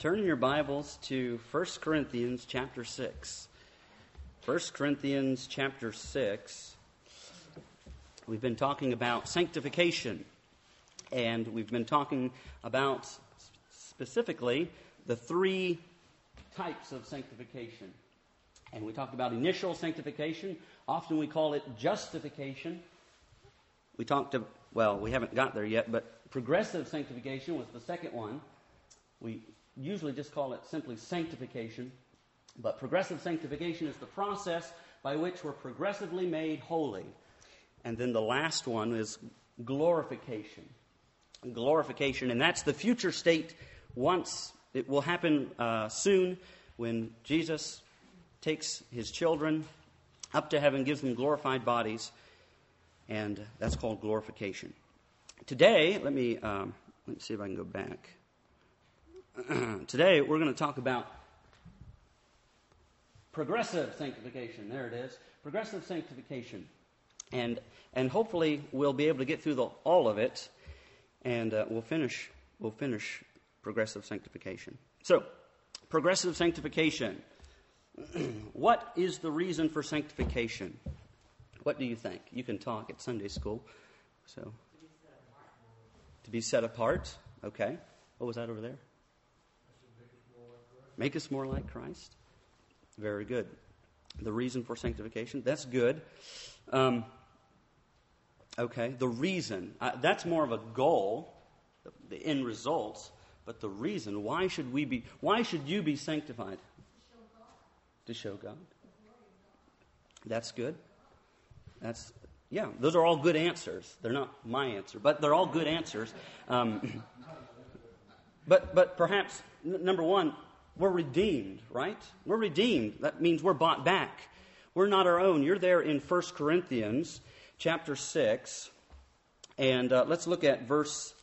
Turn in your Bibles to 1 Corinthians chapter 6. 1 Corinthians chapter 6. We've been talking about sanctification, and we've been talking about specifically the three types of sanctification. And we talked about initial sanctification. Often we call it justification. We haven't got there yet, but progressive sanctification was the second one. We usually just call it simply sanctification. But progressive sanctification is the process by which we're progressively made holy. And then the last one is glorification. Glorification, and that's the future state once. It will happen soon when Jesus takes his children up to heaven, gives them glorified bodies, and that's called glorification. Today, let me see if I can go back. Today, we're going to talk about progressive sanctification. There it is. Progressive sanctification. And hopefully we'll be able to get through all of it, and we'll finish progressive sanctification. So, progressive sanctification. What is the reason for sanctification? What do you think? You can talk at Sunday school. So, to be set apart. Okay. What was that over there? Make us more like Christ. Very good. The reason for sanctification. That's good. Okay. The reason. That's more of a goal, the end results. But the reason. Why should you be sanctified? To show God. That's good. Those are all good answers. They're not my answer, but they're all good answers. But perhaps, number one, we're redeemed, right? We're redeemed. That means we're bought back. We're not our own. You're there in 1 Corinthians chapter 6, and let's look at verse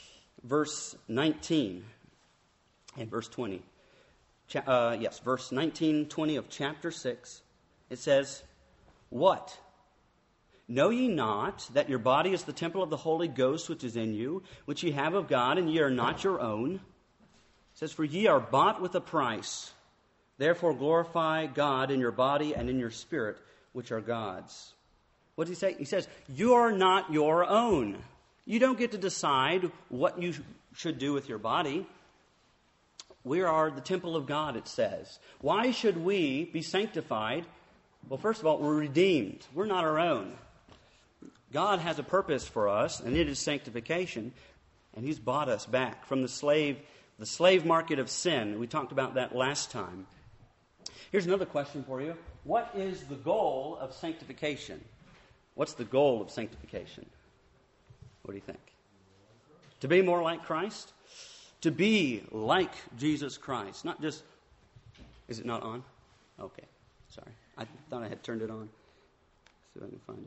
19 and verse 20. Verse 19, 20 of chapter 6. It says, "What? Know ye not that your body is the temple of the Holy Ghost which is in you, which ye have of God, and ye are not your own? It says, for ye are bought with a price. Therefore glorify God in your body and in your spirit, which are God's." What does he say? He says, you are not your own. You don't get to decide what you should do with your body. We are the temple of God, it says. Why should we be sanctified? Well, first of all, we're redeemed. We're not our own. God has a purpose for us, and it is sanctification. And he's bought us back from the slave market of sin. We talked about that last time. Here's another question for you. What is the goal of sanctification? What's the goal of sanctification? What do you think? To be more like Christ? To be like Jesus Christ. Not just... Is it not on? Okay. Sorry. I thought I had turned it on. See if I can find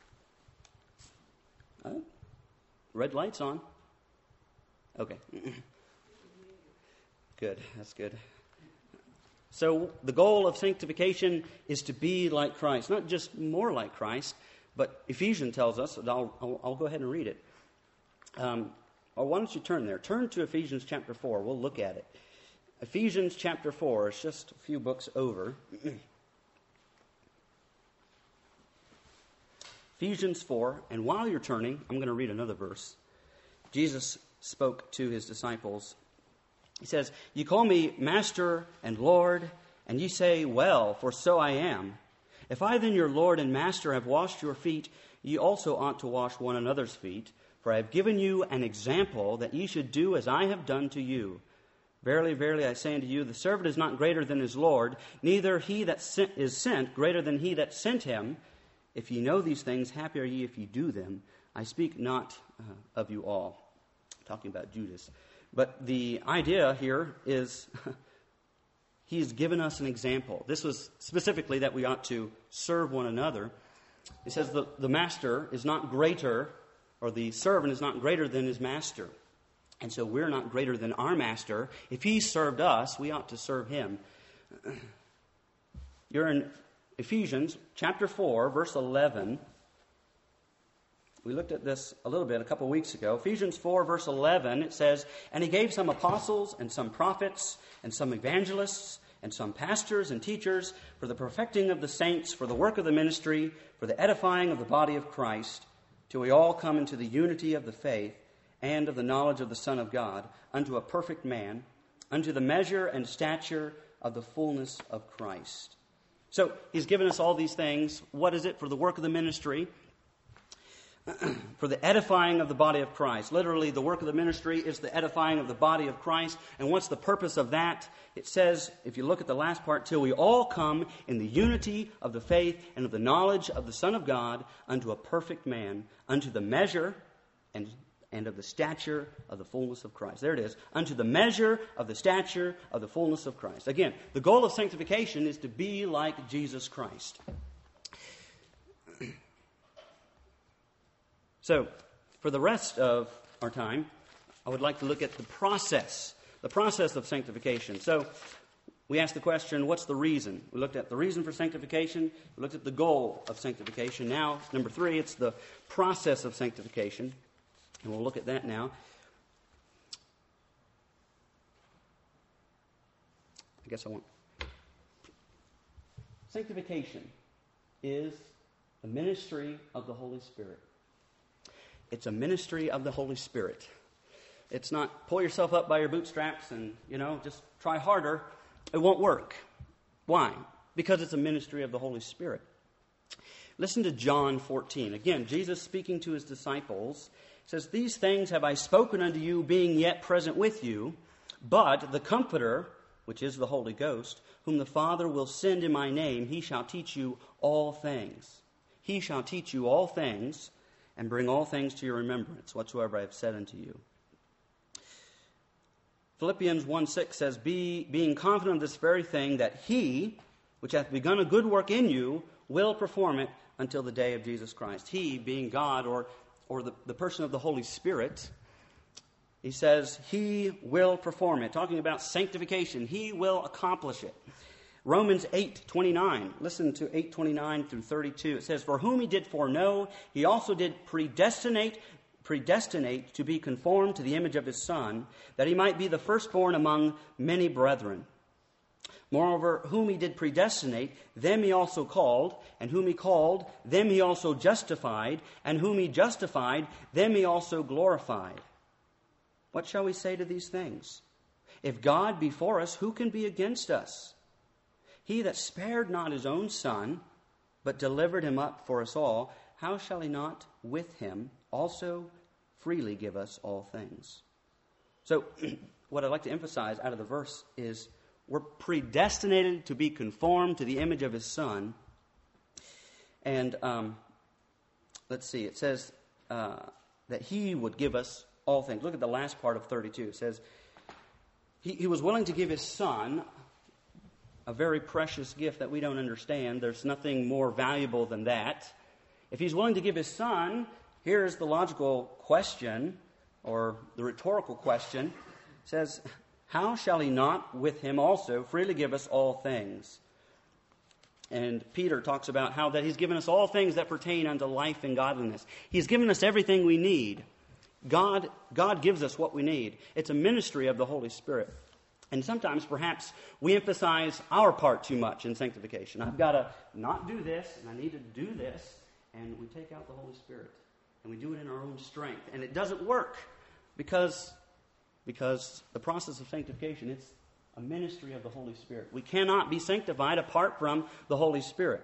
it. Red light's on. Okay. Good. That's good. So the goal of sanctification is to be like Christ. Not just more like Christ, but Ephesians tells us, and I'll go ahead and read it. Or why don't you turn there? Turn to Ephesians chapter 4. We'll look at it. Ephesians chapter 4 is just a few books over. Ephesians 4, and while you're turning, I'm going to read another verse. Jesus spoke to his disciples. He says, "You call me Master and Lord, and ye say, well, for so I am. If I then, your Lord and Master, have washed your feet, ye also ought to wash one another's feet. For I have given you an example that ye should do as I have done to you. Verily, verily, I say unto you, the servant is not greater than his Lord, neither he that is sent greater than he that sent him. If ye know these things, happy are ye if ye do them. I speak not of you all." Talking about Judas. But the idea here is he's given us an example. This was specifically that we ought to serve one another. It says the master is not greater, or the servant is not greater than his master. And so we're not greater than our master. If he served us, we ought to serve him. You're in Ephesians chapter 4, verse 11. We looked at this a little bit a couple weeks ago. Ephesians 4, verse 11, it says, "And he gave some apostles and some prophets and some evangelists and some pastors and teachers for the perfecting of the saints, for the work of the ministry, for the edifying of the body of Christ, till we all come into the unity of the faith and of the knowledge of the Son of God, unto a perfect man, unto the measure and stature of the fullness of Christ." So he's given us all these things. What is it? For the work of the ministry, for the edifying of the body of Christ. Literally, the work of the ministry is the edifying of the body of Christ. And what's the purpose of that? It says, if you look at the last part, till we all come in the unity of the faith and of the knowledge of the Son of God, unto a perfect man, unto the measure and of the stature of the fullness of Christ. There it is. Unto the measure of the stature of the fullness of Christ. Again, the goal of sanctification is to be like Jesus Christ. So, for the rest of our time, I would like to look at the process of sanctification. So, we asked the question, what's the reason? We looked at the reason for sanctification. We looked at the goal of sanctification. Now, number 3, it's the process of sanctification. And we'll look at that now. I guess I won't. Sanctification is the ministry of the Holy Spirit. It's a ministry of the Holy Spirit. It's not pull yourself up by your bootstraps and, just try harder. It won't work. Why? Because it's a ministry of the Holy Spirit. Listen to John 14. Again, Jesus speaking to his disciples says, "These things have I spoken unto you, being yet present with you. But the Comforter, which is the Holy Ghost, whom the Father will send in my name, he shall teach you all things. He shall teach you all things, and bring all things to your remembrance, whatsoever I have said unto you." Philippians 1:6 says, being confident of this very thing, that he, which hath begun a good work in you, will perform it until the day of Jesus Christ. He, being God, or the person of the Holy Spirit, he says, he will perform it. Talking about sanctification, he will accomplish it. Romans 8:29. Listen to 8:29 through 32. It says, "For whom he did foreknow, he also did predestinate to be conformed to the image of his Son, that he might be the firstborn among many brethren. Moreover, whom he did predestinate, them he also called, and whom he called, them he also justified, and whom he justified, them he also glorified. What shall we say to these things? If God be for us, who can be against us? He that spared not his own Son, but delivered him up for us all, how shall he not with him also freely give us all things?" So, what I'd like to emphasize out of the verse is we're predestinated to be conformed to the image of his Son. And let's see, it says that he would give us all things. Look at the last part of 32. It says, he was willing to give his Son, a very precious gift that we don't understand. There's nothing more valuable than that. If he's willing to give his Son, here's the logical question, or the rhetorical question. It says, how shall he not with him also freely give us all things? And Peter talks about how that he's given us all things that pertain unto life and godliness. He's given us everything we need. God gives us what we need. It's a ministry of the Holy Spirit. And sometimes, perhaps, we emphasize our part too much in sanctification. I've got to not do this, and I need to do this, and we take out the Holy Spirit. And we do it in our own strength. And it doesn't work because the process of sanctification, it's a ministry of the Holy Spirit. We cannot be sanctified apart from the Holy Spirit.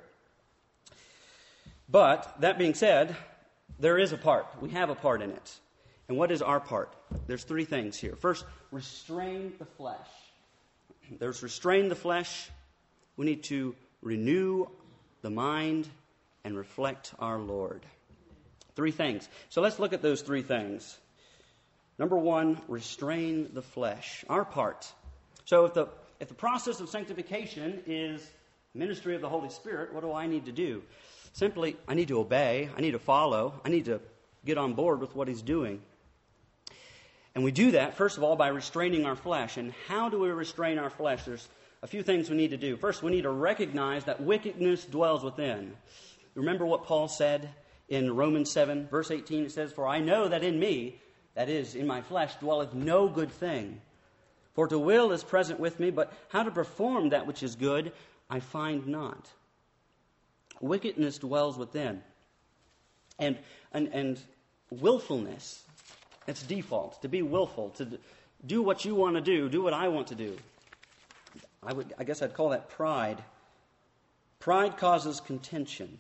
But, that being said, there is a part. We have a part in it. And what is our part? There's 3 things here. First, restrain the flesh. There's restrain the flesh. We need to renew the mind and reflect our Lord. 3 things. So let's look at those 3 things. Number 1, restrain the flesh. Our part. So if the process of sanctification is ministry of the Holy Spirit, what do I need to do? Simply, I need to obey. I need to follow. I need to get on board with what he's doing. And we do that, first of all, by restraining our flesh. And how do we restrain our flesh? There's a few things we need to do. First, we need to recognize that wickedness dwells within. Remember what Paul said In Romans 7, verse 18, it says, "For I know that in me, that is, in my flesh, dwelleth no good thing. For to will is present with me, but how to perform that which is good I find not." Wickedness dwells within. And willfulness, it's default, to be willful, to do what you want to do what I want to do. I guess I'd call that pride. Pride causes contention.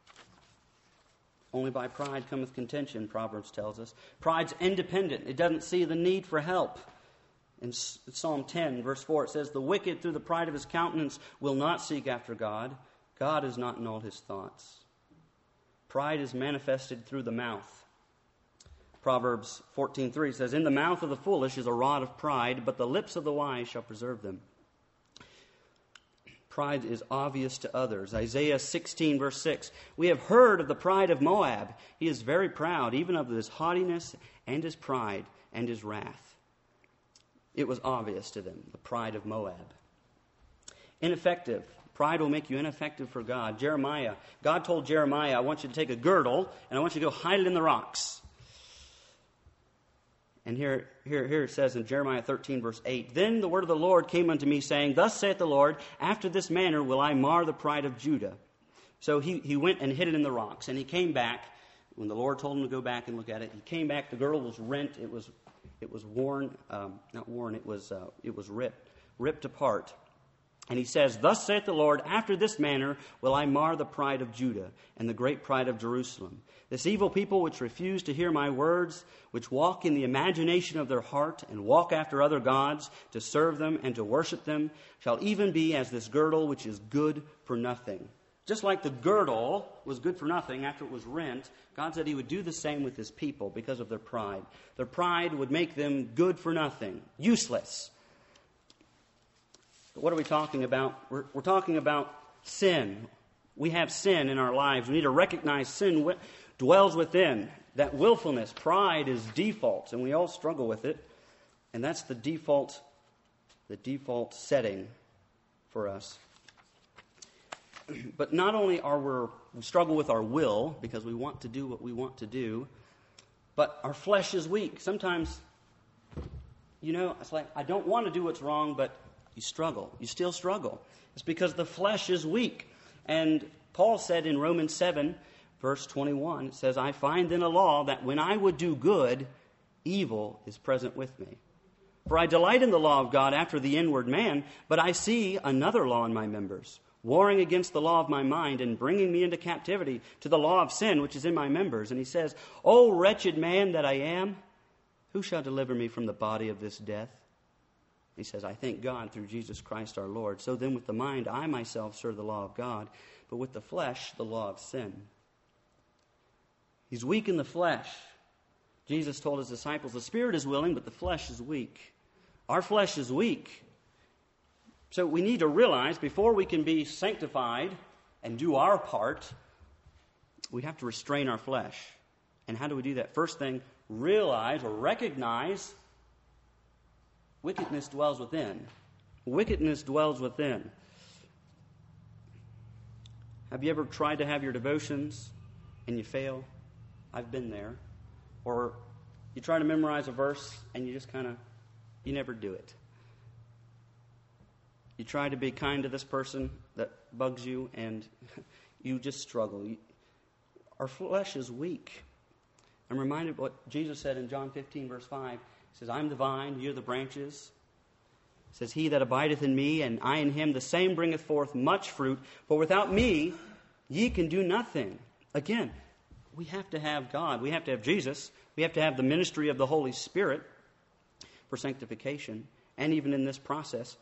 Only by pride cometh contention, Proverbs tells us. Pride's independent. It doesn't see the need for help. In Psalm 10, verse 4, it says, "The wicked through the pride of his countenance will not seek after God. God is not in all his thoughts." Pride is manifested through the mouth. Proverbs 14:3 says, "In the mouth of the foolish is a rod of pride, but the lips of the wise shall preserve them." Pride is obvious to others. Isaiah 16, verse 6, "We have heard of the pride of Moab. He is very proud, even of his haughtiness and his pride and his wrath." It was obvious to them, the pride of Moab. Ineffective. Pride will make you ineffective for God. God told Jeremiah, "I want you to take a girdle, and I want you to go hide it in the rocks." And here it says in Jeremiah 13, verse 8, "Then the word of the Lord came unto me, saying, Thus saith the Lord, after this manner will I mar the pride of Judah." So he went and hid it in the rocks, and he came back. When the Lord told him to go back and look at it, he came back. The girdle was rent. It was worn, not worn. It was ripped apart. And he says, "Thus saith the Lord, after this manner will I mar the pride of Judah and the great pride of Jerusalem. This evil people which refuse to hear my words, which walk in the imagination of their heart and walk after other gods to serve them and to worship them, shall even be as this girdle which is good for nothing." Just like the girdle was good for nothing after it was rent, God said he would do the same with his people because of their pride. Their pride would make them good for nothing, useless. But what are we talking about? We're talking about sin. We have sin in our lives. We need to recognize sin dwells within. That willfulness, pride is default, and we all struggle with it. And that's the default setting for us. But not only we struggle with our will because we want to do what we want to do, but our flesh is weak. Sometimes, it's like, I don't want to do what's wrong, but you struggle. You still struggle. It's because the flesh is weak. And Paul said in Romans 7, verse 21, it says, "I find in a law that when I would do good, evil is present with me. For I delight in the law of God after the inward man, but I see another law in my members, warring against the law of my mind and bringing me into captivity to the law of sin which is in my members." And he says, "O wretched man that I am, who shall deliver me from the body of this death?" He says, "I thank God through Jesus Christ our Lord. So then with the mind I myself serve the law of God, but with the flesh the law of sin." He's weak in the flesh. Jesus told his disciples, the spirit is willing, but the flesh is weak. Our flesh is weak. So we need to realize before we can be sanctified and do our part, we have to restrain our flesh. And how do we do that? First thing, realize or recognize wickedness dwells within. Wickedness dwells within. Have you ever tried to have your devotions and you fail? I've been there. Or you try to memorize a verse and you never do it. You try to be kind to this person that bugs you and you just struggle. Our flesh is weak. I'm reminded of what Jesus said in John 15, verse 5. He says, "I'm the vine, ye are the branches." He says, "He that abideth in me, and I in him, the same bringeth forth much fruit. For without me, ye can do nothing." Again, we have to have God. We have to have Jesus. We have to have the ministry of the Holy Spirit for sanctification, and even in this process.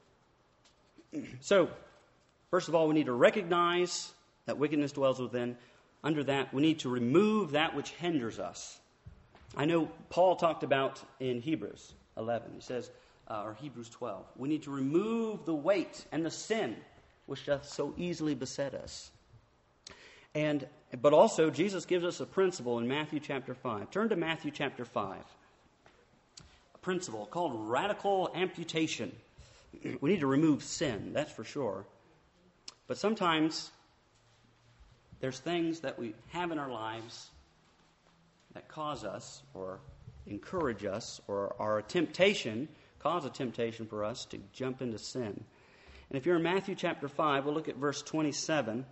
So, first of all, we need to recognize that wickedness dwells within. Under that, we need to remove that which hinders us. I know Paul talked about in Hebrews 11, he says, or Hebrews 12, we need to remove the weight and the sin which doth so easily beset us. But also, Jesus gives us a principle in Matthew chapter 5. Turn to Matthew chapter 5. A principle called radical amputation. We need to remove sin, that's for sure. But sometimes there's things that we have in our lives that cause us or encourage us or are a temptation, cause a temptation for us to jump into sin. And if you're in Matthew chapter 5, we'll look at verse 27.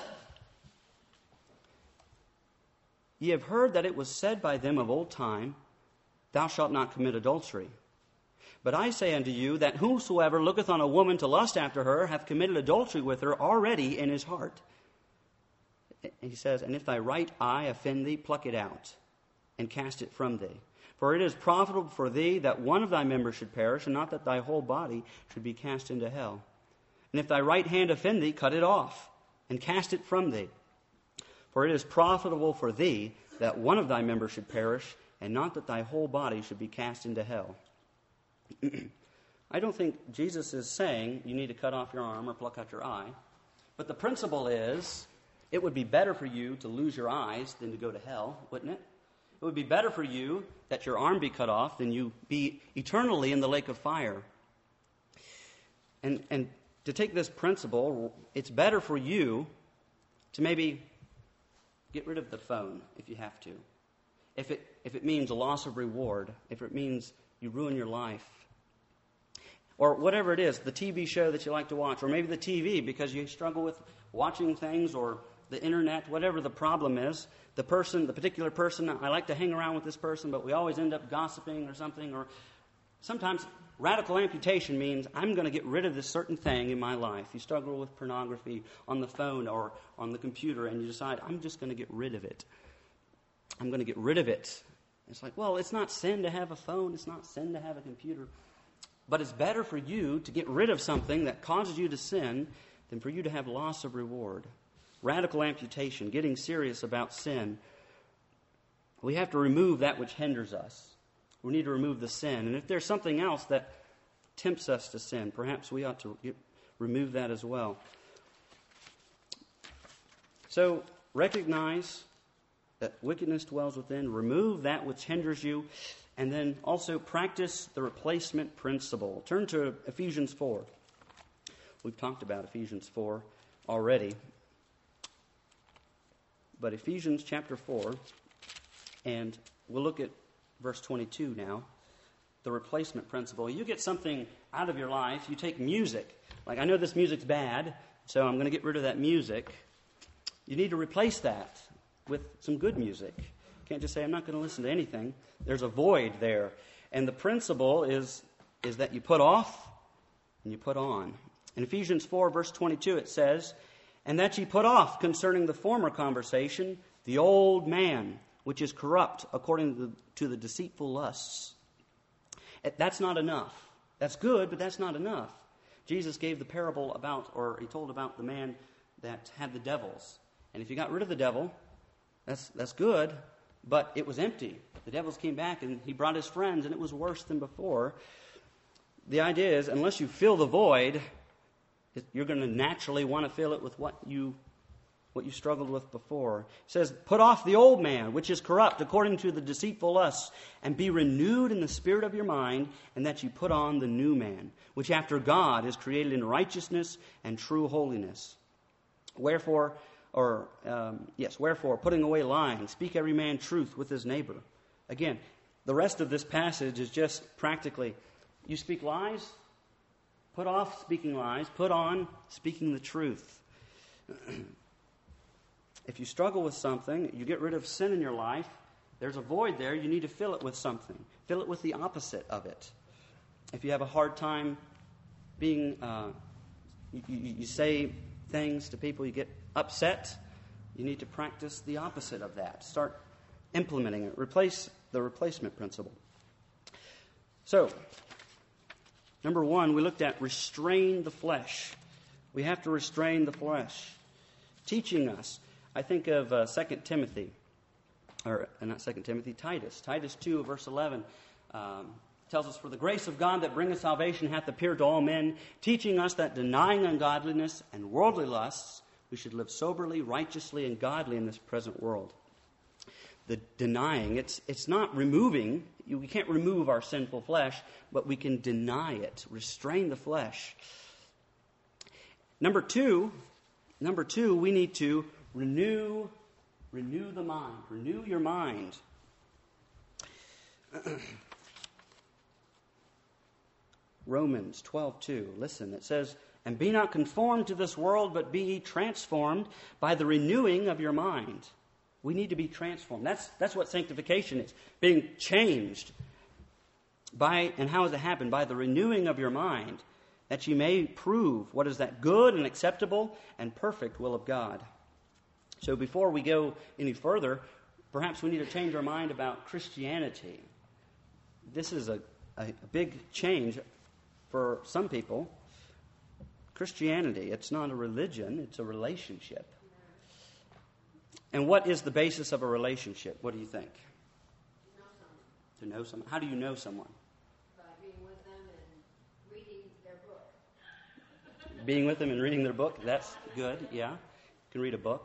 Ye have heard that it was said by them of old time, Thou shalt not commit adultery. But I say unto you that whosoever looketh on a woman to lust after her hath committed adultery with her already in his heart. And he says, And if thy right eye offend thee, pluck it out, and cast it from thee. For it is profitable for thee that one of thy members should perish, and not that thy whole body should be cast into hell. And if thy right hand offend thee, cut it off, and cast it from thee. For it is profitable for thee that one of thy members should perish, and not that thy whole body should be cast into hell. I don't think Jesus is saying you need to cut off your arm or pluck out your eye. But the principle is, it would be better for you to lose your eyes than to go to hell, wouldn't it? It would be better for you that your arm be cut off than you be eternally in the lake of fire. And to take this principle, it's better for you to maybe get rid of the phone if you have to. If it means a loss of reward, if it means you ruin your life, or whatever it is, the TV show that you like to watch, or maybe the TV because you struggle with watching things, or the internet, whatever the problem is, the particular person, I like to hang around with this person, but we always end up gossiping or something, or sometimes radical amputation means I'm going to get rid of this certain thing in my life. You struggle with pornography on the phone or on the computer, and you decide, I'm just going to get rid of it. I'm going to get rid of it. It's like, well, it's not sin to have a phone. It's not sin to have a computer. But it's better for you to get rid of something that causes you to sin than for you to have loss of reward. Radical amputation, getting serious about sin. We have to remove that which hinders us. We need to remove the sin. And if there's something else that tempts us to sin, perhaps we ought to remove that as well. So recognize that wickedness dwells within. Remove that which hinders you. And then also practice the replacement principle. Turn to Ephesians 4. We've talked about Ephesians 4 already. But Ephesians chapter 4, and we'll look at verse 22 now, the replacement principle. You get something out of your life, you take music. Like, I know this music's bad, so I'm going to get rid of that music. You need to replace that with some good music. You can't just say, I'm not going to listen to anything. There's a void there. And the principle is that you put off and you put on. In Ephesians 4, verse 22, it says, And that ye put off concerning the former conversation, the old man, which is corrupt according to the deceitful lusts. That's not enough. That's good, but that's not enough. Jesus gave the parable about, or he told about the man that had the devils. And if you got rid of the devil, that's good, but it was empty. The devils came back and he brought his friends and it was worse than before. The idea is, unless you fill the void, you're going to naturally want to fill it with what you struggled with before. It says, Put off the old man, which is corrupt according to the deceitful lusts, and be renewed in the spirit of your mind, and that you put on the new man, which after God is created in righteousness and true holiness. Wherefore, putting away lying, speak every man truth with his neighbor. Again, the rest of this passage is just practically, you speak lies, put off speaking lies, put on speaking the truth. If you struggle with something, you get rid of sin in your life, there's a void there, you need to fill it with something. Fill it with the opposite of it. If you have a hard time being, you say things to people, you get upset, you need to practice the opposite of that. Start implementing it. Replace the replacement principle. So, number one, we looked at restrain the flesh. We have to restrain the flesh. Teaching us. I think of 2 Timothy, or not 2 Timothy, Titus. Titus 2, verse 11, tells us, For the grace of God that bringeth salvation hath appeared to all men, teaching us that denying ungodliness and worldly lusts, we should live soberly, righteously, and godly in this present world. The denying, it's not removing. We can't remove our sinful flesh, but we can deny it, restrain the flesh. Number two, we need to Renew the mind. Renew your mind. Romans 12:2. Listen, it says, "And be not conformed to this world, but be ye transformed by the renewing of your mind." We need to be transformed. That's what sanctification is. Being changed. And how does it happen? By the renewing of your mind, that ye may prove what is that good and acceptable and perfect will of God. So before we go any further, perhaps we need to change our mind about Christianity. This is a big change for some people. Christianity, it's not a religion, it's a relationship. And what is the basis of a relationship? What do you think? To know someone. How do you know someone? By being with them and reading their book. Being with them and reading their book, that's good, yeah. You can read a book.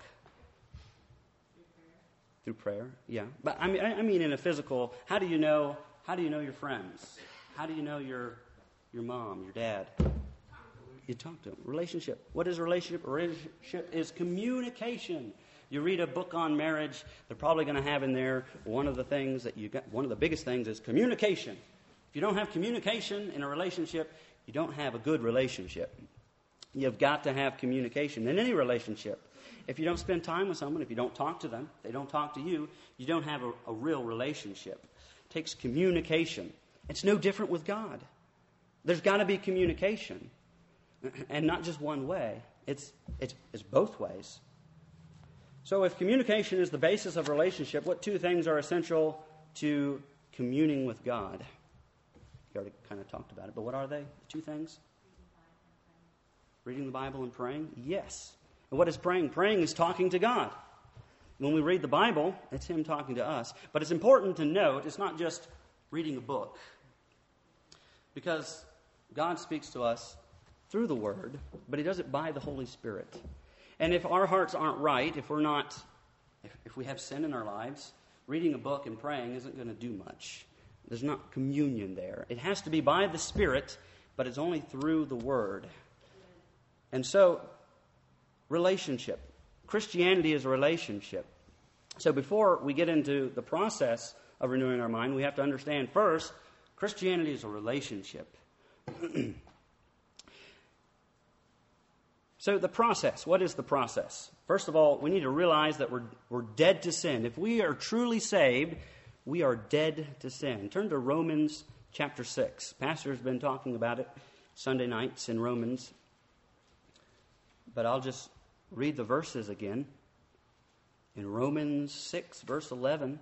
Through prayer, yeah. But I mean in a physical, how do you know your friends? How do you know your mom, your dad? You talk to them. Relationship. What is a relationship? A relationship is communication. You read a book on marriage, they're probably going to have in there one of the biggest things is communication. If you don't have communication in a relationship, you don't have a good relationship. You've got to have communication in any relationship. If you don't spend time with someone, if you don't talk to them, they don't talk to you, you don't have a real relationship. It takes communication. It's no different with God. There's got to be communication. And not just one way. It's both ways. So if communication is the basis of relationship, what two things are essential to communing with God? You already kind of talked about it, but what are they? The two things? Reading the Bible and praying? Yes. And what is praying? Praying is talking to God. When we read the Bible, it's Him talking to us. But it's important to note, it's not just reading a book. Because God speaks to us through the Word, but He does it by the Holy Spirit. And if our hearts aren't right, if we have sin in our lives, reading a book and praying isn't going to do much. There's not communion there. It has to be by the Spirit, but it's only through the Word. And so, relationship. Christianity is a relationship. So before we get into the process of renewing our mind, we have to understand first, Christianity is a relationship. So the process, what is the process? First of all, we need to realize that we're dead to sin. If we are truly saved, we are dead to sin. Turn to Romans chapter 6. Pastor has been talking about it Sunday nights in Romans. But I'll just read the verses again. In Romans 6, verse 11,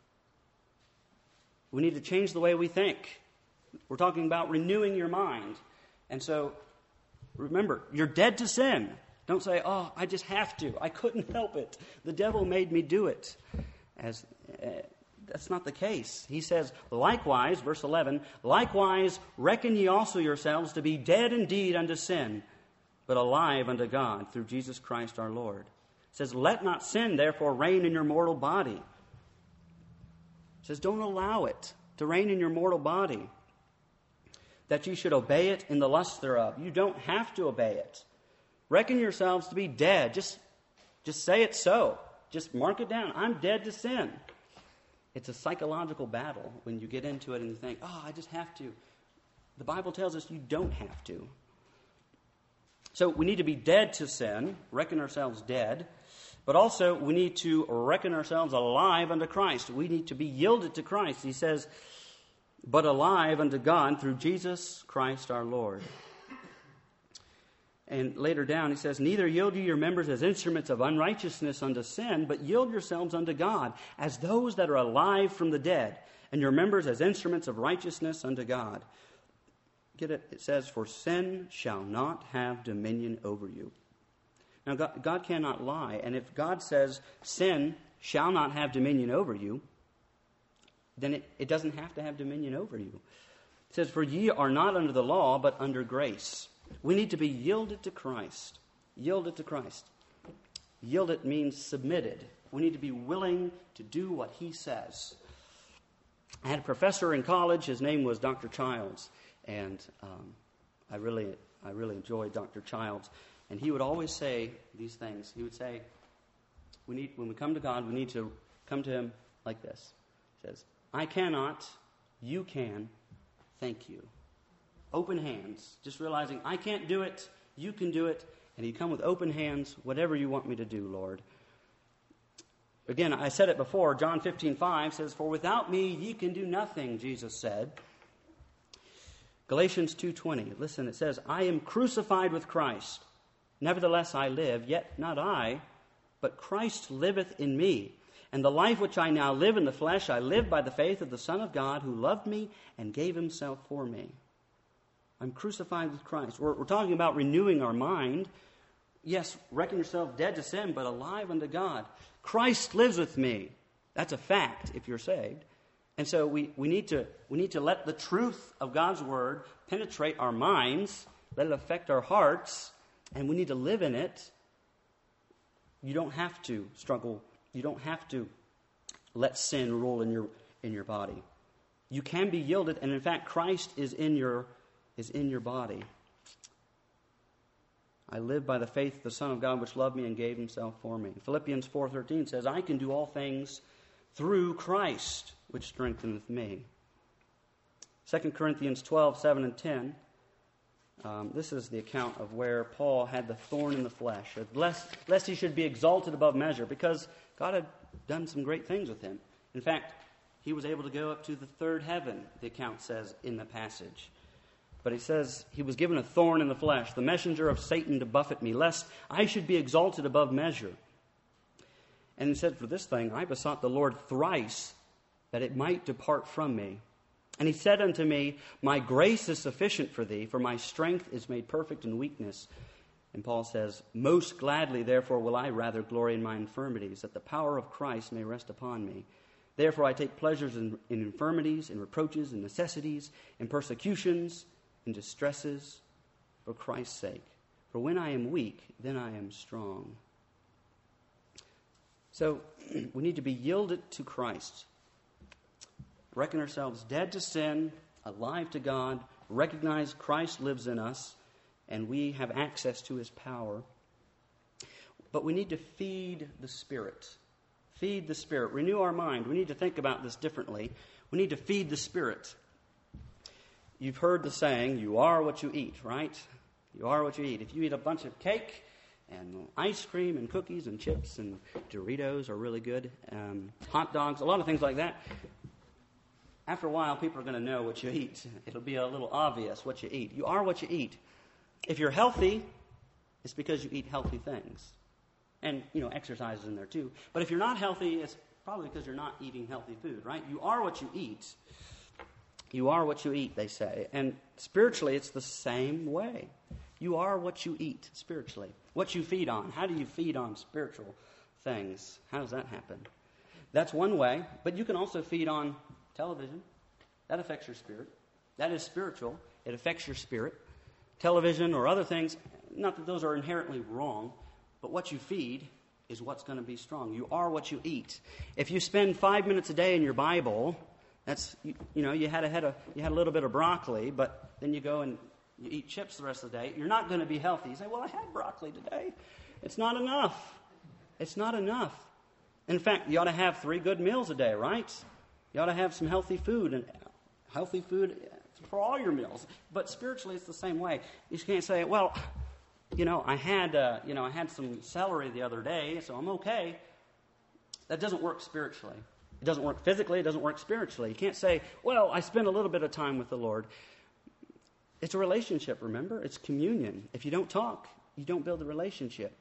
we need to change the way we think. We're talking about renewing your mind. And so, remember, you're dead to sin. Don't say, "Oh, I just have to. I couldn't help it. The devil made me do it." That's not the case. He says, likewise, verse 11, "Likewise reckon ye also yourselves to be dead indeed unto sin, but alive unto God through Jesus Christ our Lord." It says, "Let not sin therefore reign in your mortal body." It says, don't allow it to reign in your mortal body, that you should obey it in the lust thereof. You don't have to obey it. Reckon yourselves to be dead. Just say it so. Just mark it down. I'm dead to sin. It's a psychological battle when you get into it and you think, "Oh, I just have to." The Bible tells us you don't have to. So we need to be dead to sin, reckon ourselves dead, but also we need to reckon ourselves alive unto Christ. We need to be yielded to Christ. He says, "But alive unto God through Jesus Christ our Lord." And later down he says, "Neither yield ye your members as instruments of unrighteousness unto sin, but yield yourselves unto God as those that are alive from the dead, and your members as instruments of righteousness unto God." Get it? It says, "For sin shall not have dominion over you." Now God cannot lie, and if God says sin shall not have dominion over you, then it doesn't have to have dominion over you. It says, "For ye are not under the law, but under grace." We need to be yielded to Christ. Yielded to Christ. Yielded means submitted. We need to be willing to do what He says. I had a professor in college. His name was Dr. Childs. And I really enjoyed Dr. Childs. And he would always say these things. He would say, when we come to God, we need to come to Him like this. It says, I cannot, you can, thank you. Open hands, just realizing I can't do it, you can do it, and you come with open hands, whatever you want me to do, Lord. Again, I said it before, John 15:5 says, for without me ye can do nothing, Jesus said. Galatians 2:20, listen, it says, I am crucified with Christ. Nevertheless I live, yet not I, but Christ liveth in me. And the life which I now live in the flesh, I live by the faith of the Son of God, who loved me and gave himself for me. I'm crucified with Christ. We're talking about renewing our mind. Yes, reckon yourself dead to sin, but alive unto God. Christ lives with me. That's a fact if you're saved. And so we need to let the truth of God's word penetrate our minds, let it affect our hearts, and we need to live in it. You don't have to struggle. You don't have to let sin rule in your body. You can be yielded, and in fact, Christ is in your body. I live by the faith of the Son of God, which loved me and gave himself for me. Philippians 4:13 says, I can do all things through Christ, which strengtheneth me. 2 Corinthians 12:7 and 10. This is the account of where Paul had the thorn in the flesh, lest he should be exalted above measure, because God had done some great things with him. In fact, he was able to go up to the third heaven, the account says in the passage. But he says, he was given a thorn in the flesh, the messenger of Satan to buffet me, lest I should be exalted above measure. And he said, for this thing I besought the Lord thrice, that it might depart from me. And he said unto me, my grace is sufficient for thee, for my strength is made perfect in weakness. And Paul says, most gladly, therefore, will I rather glory in my infirmities, that the power of Christ may rest upon me. Therefore I take pleasures in infirmities, in reproaches, in necessities, in persecutions, in distresses, for Christ's sake. For when I am weak, then I am strong. So we need to be yielded to Christ. Reckon ourselves dead to sin, alive to God, recognize Christ lives in us, and we have access to his power. But we need to feed the Spirit. Feed the Spirit. Renew our mind. We need to think about this differently. We need to feed the Spirit. You've heard the saying, you are what you eat, right? You are what you eat. If you eat a bunch of cake and ice cream and cookies and chips and Doritos are really good, hot dogs, a lot of things like that, after a while people are going to know what you eat. It'll be a little obvious what you eat. You are what you eat. If you're healthy, it's because you eat healthy things. And, exercise is in there too. But if you're not healthy, it's probably because you're not eating healthy food, right? You are what you eat. You are what you eat, they say. And spiritually, it's the same way. You are what you eat spiritually. What you feed on. How do you feed on spiritual things? How does that happen? That's one way. But you can also feed on television. That affects your spirit. That is spiritual. It affects your spirit. Television or other things, not that those are inherently wrong, but what you feed is what's going to be strong. You are what you eat. If you spend 5 minutes a day in your Bible, that's, you had a little bit of broccoli, but then you go and you eat chips the rest of the day, you're not going to be healthy. You say, well, I had broccoli today. It's not enough. It's not enough. In fact, you ought to have 3 good meals a day, right? You ought to have some healthy food, and healthy food for all your meals. But spiritually, it's the same way. You can't say, well, I had some celery the other day, so I'm okay. That doesn't work spiritually. It doesn't work physically. It doesn't work spiritually. You can't say, well, I spend a little bit of time with the Lord. It's a relationship, remember? It's communion. If you don't talk, you don't build a relationship.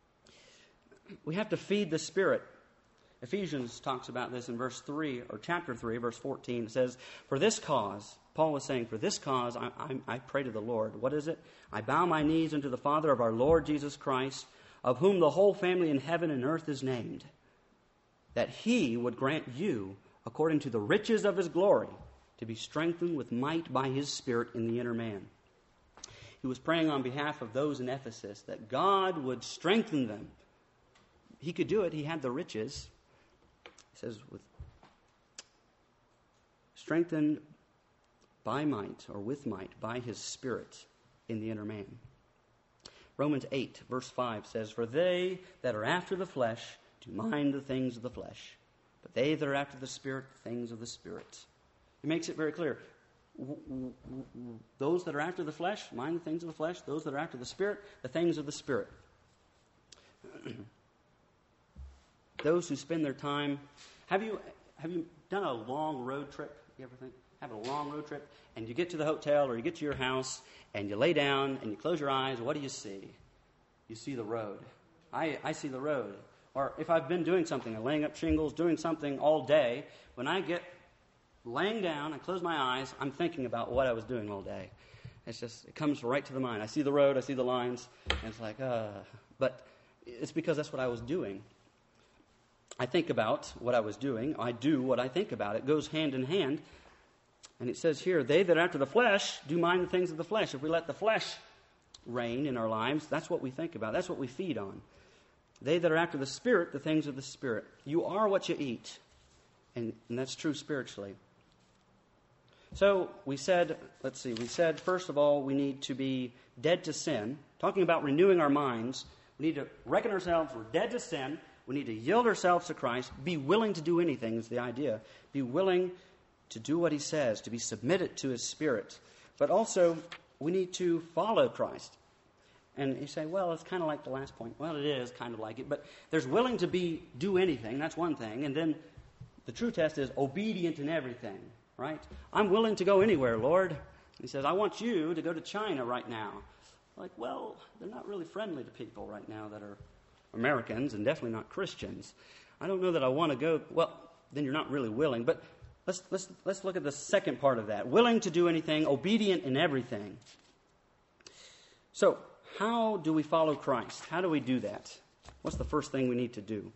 We have to feed the Spirit. Ephesians talks about this in verse 3, or chapter 3, verse 14. It says, for this cause, Paul was saying, for this cause I pray to the Lord. What is it? I bow my knees unto the Father of our Lord Jesus Christ, of whom the whole family in heaven and earth is named, that he would grant you, according to the riches of his glory, to be strengthened with might by his Spirit in the inner man. He was praying on behalf of those in Ephesus, that God would strengthen them. He could do it. He had the riches. He says, with strengthened by might, or with might, by his Spirit in the inner man. Romans 8, verse 5 says, for they that are after the flesh do mind the things of the flesh. But they that are after the Spirit, the things of the Spirit. He makes it very clear. Those that are after the flesh, mind the things of the flesh. Those that are after the Spirit, the things of the Spirit. Those who spend their time... Have you done a long road trip? You ever think? Have a long road trip, and you get to the hotel or you get to your house, and you lay down, and you close your eyes. What do you see? You see the road. I see the road. Or if I've been doing something, laying up shingles, doing something all day, when I get laying down and close my eyes, I'm thinking about what I was doing all day. It comes right to the mind. I see the road, I see the lines, and it's like, But it's because that's what I was doing. I think about what I was doing. I do what I think about. It goes hand in hand. And it says here, they that are after the flesh do mind the things of the flesh. If we let the flesh reign in our lives, that's what we think about. That's what we feed on. They that are after the Spirit, the things of the Spirit. You are what you eat. And that's true spiritually. So we said, first of all, we need to be dead to sin. Talking about renewing our minds, we need to reckon ourselves we're dead to sin. We need to yield ourselves to Christ. Be willing to do anything is the idea. Be willing to do what he says, to be submitted to his Spirit. But also, we need to follow Christ. And you say, well, it's kind of like the last point. Well, it is kind of like it. But there's willing to do anything. That's one thing. And then the true test is obedient in everything, right? I'm willing to go anywhere, Lord. He says, I want you to go to China right now. Like, well, they're not really friendly to people right now that are Americans and definitely not Christians. I don't know that I want to go. Well, then you're not really willing. But let's look at the second part of that. Willing to do anything, obedient in everything. So, how do we follow Christ? How do we do that? What's the first thing we need to do?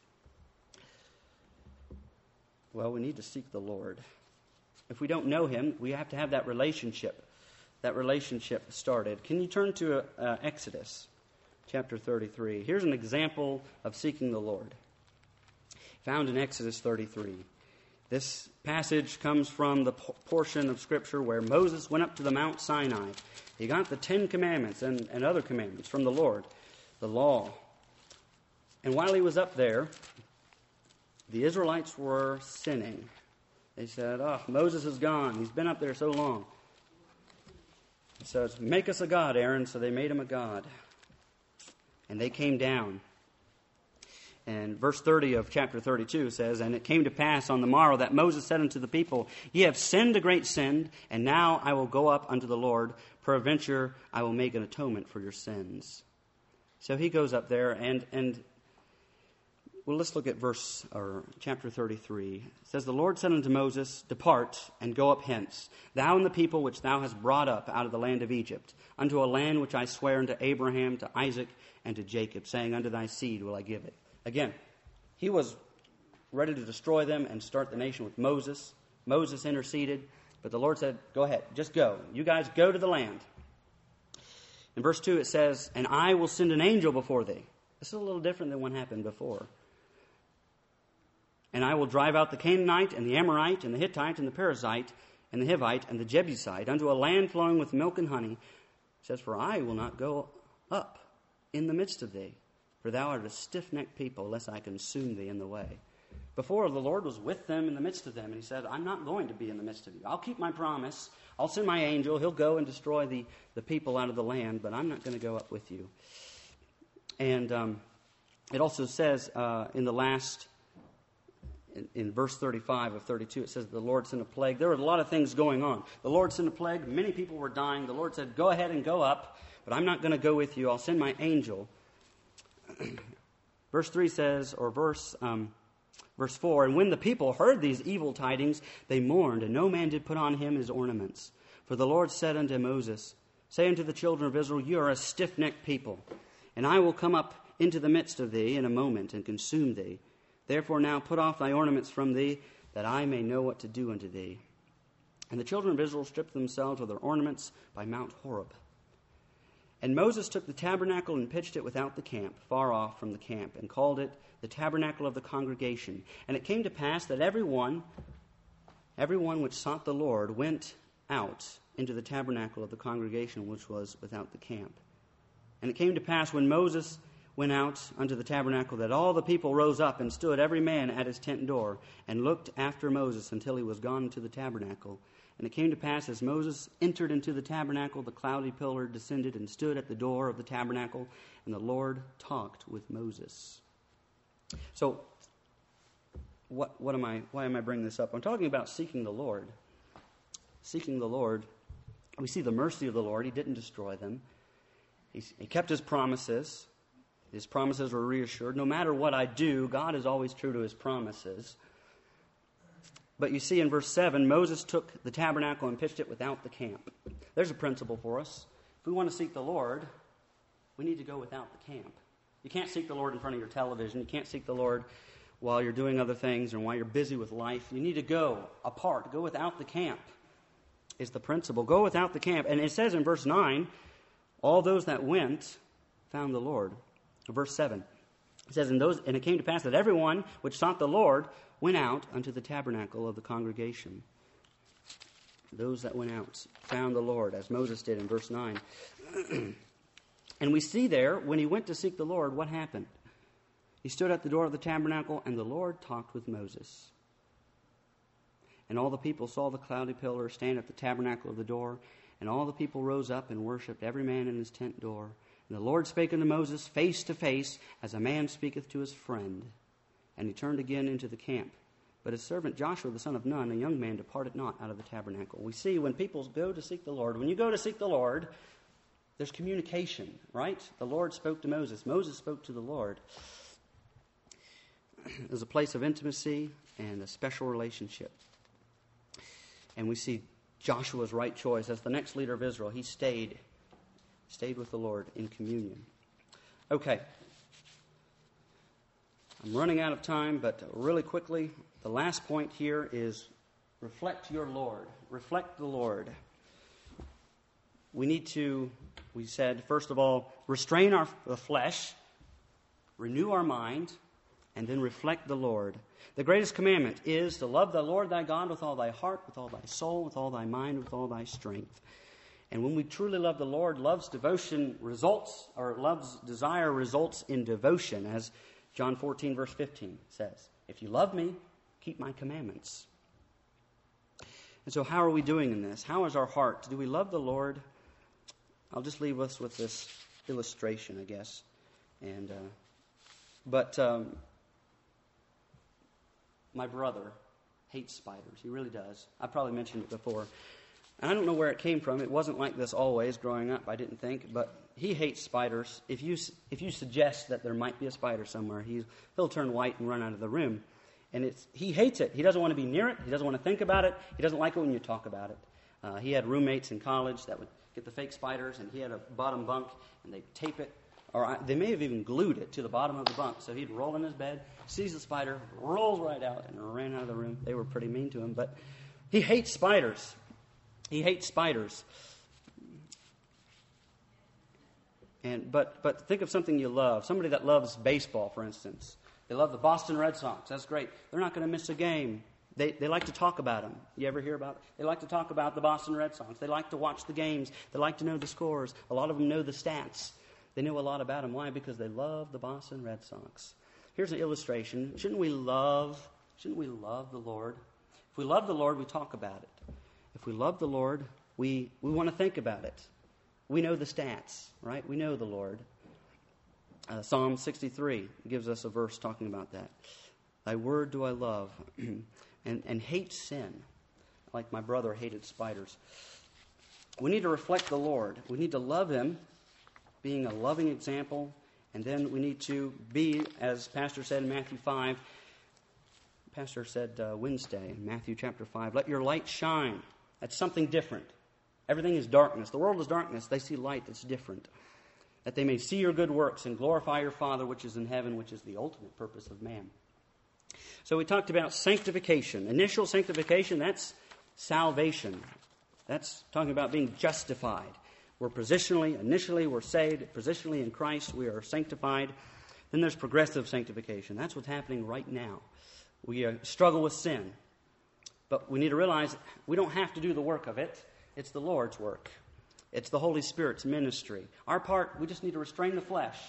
Well, we need to seek the Lord. If we don't know him, we have to have that relationship started. Can you turn to Exodus chapter 33? Here's an example of seeking the Lord, found in Exodus 33. This passage comes from the portion of Scripture where Moses went up to the Mount Sinai. He got the 10 Commandments and other commandments from the Lord, the law. And while he was up there, the Israelites were sinning. They said, Moses is gone. He's been up there so long. He says, make us a god, Aaron. So they made him a god. And they came down. And verse 30 of chapter 32 says, and it came to pass on the morrow that Moses said unto the people, ye have sinned a great sin, and now I will go up unto the Lord. Peradventure I will make an atonement for your sins. So he goes up there, and well, let's look at chapter 33. It says, the Lord said unto Moses, depart, and go up hence, thou and the people which thou hast brought up out of the land of Egypt, unto a land which I swear unto Abraham, to Isaac, and to Jacob, saying, unto thy seed will I give it. Again, he was ready to destroy them and start the nation with Moses. Moses interceded, but the Lord said, go ahead, just go. You guys go to the land. In verse 2 it says, and I will send an angel before thee. This is a little different than what happened before. And I will drive out the Canaanite and the Amorite and the Hittite and the Perizzite and the Hivite and the Jebusite unto a land flowing with milk and honey. It says, for I will not go up in the midst of thee, for thou art a stiff-necked people, lest I consume thee in the way. Before, the Lord was with them in the midst of them, and he said, I'm not going to be in the midst of you. I'll keep my promise. I'll send my angel. He'll go and destroy the people out of the land, but I'm not going to go up with you. And it also says in the last... In verse 35 of 32, it says the Lord sent a plague. There were a lot of things going on. The Lord sent a plague. Many people were dying. The Lord said, go ahead and go up, but I'm not going to go with you. I'll send my angel. Verse 3 says, or verse 4, and when the people heard these evil tidings, they mourned, and no man did put on him his ornaments. For the Lord said unto Moses, say unto the children of Israel, you are a stiff-necked people, and I will come up into the midst of thee in a moment and consume thee. Therefore now put off thy ornaments from thee, that I may know what to do unto thee. And the children of Israel stripped themselves of their ornaments by Mount Horeb. And Moses took the tabernacle and pitched it without the camp, far off from the camp, and called it the tabernacle of the congregation. And it came to pass that everyone which sought the Lord went out into the tabernacle of the congregation which was without the camp. And it came to pass when Moses went out unto the tabernacle, that all the people rose up and stood every man at his tent door, and looked after Moses until he was gone into the tabernacle. And it came to pass, as Moses entered into the tabernacle, the cloudy pillar descended and stood at the door of the tabernacle, and the Lord talked with Moses. So, why am I bringing this up? I'm talking about seeking the Lord. Seeking the Lord. We see the mercy of the Lord. He didn't destroy them. He kept his promises. His promises were reassured. No matter what I do, God is always true to his promises. But you see in verse 7, Moses took the tabernacle and pitched it without the camp. There's a principle for us. If we want to seek the Lord, we need to go without the camp. You can't seek the Lord in front of your television. You can't seek the Lord while you're doing other things and while you're busy with life. You need to go apart. Go without the camp is the principle. Go without the camp. And it says in verse 9, all those that went found the Lord. Verse 7, it says, and it came to pass that everyone which sought the Lord went out unto the tabernacle of the congregation. Those that went out found the Lord, as Moses did in verse 9. And we see there, when he went to seek the Lord, what happened? He stood at the door of the tabernacle, and the Lord talked with Moses. And all the people saw the cloudy pillar stand at the tabernacle of the door, and all the people rose up and worshipped, every man in his tent door. And the Lord spake unto Moses face to face, as a man speaketh to his friend. And he turned again into the camp. But his servant Joshua the son of Nun, a young man, departed not out of the tabernacle. We see when people go to seek the Lord, when you go to seek the Lord, there's communication, right? The Lord spoke to Moses. Moses spoke to the Lord. There's a place of intimacy and a special relationship. And we see Joshua's right choice. As the next leader of Israel, he stayed with the Lord in communion. Okay. I'm running out of time, but really quickly, the last point here is reflect your Lord. Reflect the Lord. We need to, we said, first of all, restrain the flesh, renew our mind, and then reflect the Lord. The greatest commandment is to love the Lord thy God with all thy heart, with all thy soul, with all thy mind, with all thy strength. And when we truly love the Lord, love's desire results in devotion, as John 14, verse 15 says. If you love me, keep my commandments. And so how are we doing in this? How is our heart? Do we love the Lord? I'll just leave us with this illustration, I guess. But my brother hates spiders. He really does. I probably mentioned it before. I don't know where it came from. It wasn't like this always growing up, I didn't think. But he hates spiders. If you suggest that there might be a spider somewhere, he'll turn white and run out of the room. And he hates it. He doesn't want to be near it. He doesn't want to think about it. He doesn't like it when you talk about it. He had roommates in college that would get the fake spiders, and he had a bottom bunk, and they'd tape it. Or they may have even glued it to the bottom of the bunk. So he'd roll in his bed, sees the spider, rolls right out, and ran out of the room. They were pretty mean to him. But he hates spiders. He hates spiders. But think of something you love. Somebody that loves baseball, for instance. They love the Boston Red Sox. That's great. They're not going to miss a game. They like to talk about them. You ever hear about it? They like to talk about the Boston Red Sox. They like to watch the games. They like to know the scores. A lot of them know the stats. They know a lot about them. Why? Because they love the Boston Red Sox. Here's an illustration. Shouldn't we love the Lord? If we love the Lord, we talk about it. If we love the Lord, we want to think about it. We know the stats, right? We know the Lord. Psalm 63 gives us a verse talking about that. Thy word do I love, and hate sin, like my brother hated spiders. We need to reflect the Lord. We need to love him, being a loving example, and then we need to be, as Pastor said in Matthew 5, Pastor said Wednesday in Matthew chapter 5, let your light shine. That's something different. Everything is darkness. The world is darkness. They see light that's different. That they may see your good works and glorify your Father which is in heaven, which is the ultimate purpose of man. So we talked about sanctification. Initial sanctification, that's salvation. That's talking about being justified. Initially we're saved. Positionally in Christ we are sanctified. Then there's progressive sanctification. That's what's happening right now. We struggle with sin. But we need to realize we don't have to do the work of it. It's the Lord's work. It's the Holy Spirit's ministry. Our part, we just need to restrain the flesh.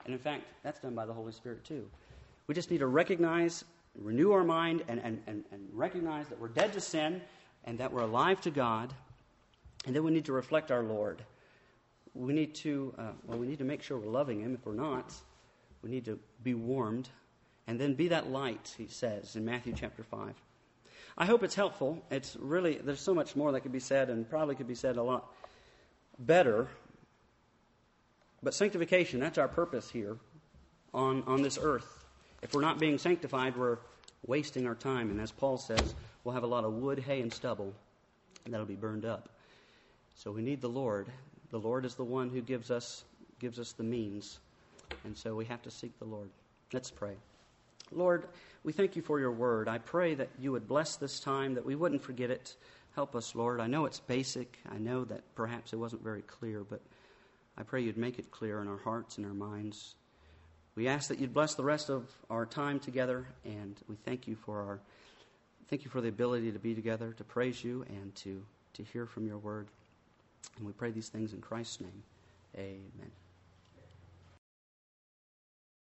And in fact, that's done by the Holy Spirit too. We just need to recognize, renew our mind, and recognize that we're dead to sin and that we're alive to God. And then we need to reflect our Lord. We need to make sure we're loving Him. If we're not, we need to be warmed. And then be that light, he says in Matthew chapter 5. I hope it's helpful. It's really, there's so much more that could be said and probably could be said a lot better. But sanctification, that's our purpose here on this earth. If we're not being sanctified, we're wasting our time. And as Paul says, we'll have a lot of wood, hay, and stubble that'll be burned up. So we need the Lord. The Lord is the one who gives us the means. And so we have to seek the Lord. Let's pray. Lord, we thank you for your word. I pray that you would bless this time, that we wouldn't forget it. Help us, Lord. I know it's basic. I know that perhaps it wasn't very clear, but I pray you'd make it clear in our hearts and our minds. We ask that you'd bless the rest of our time together, and we thank you for the ability to be together, to praise you, and to hear from your word. And we pray these things in Christ's name. Amen.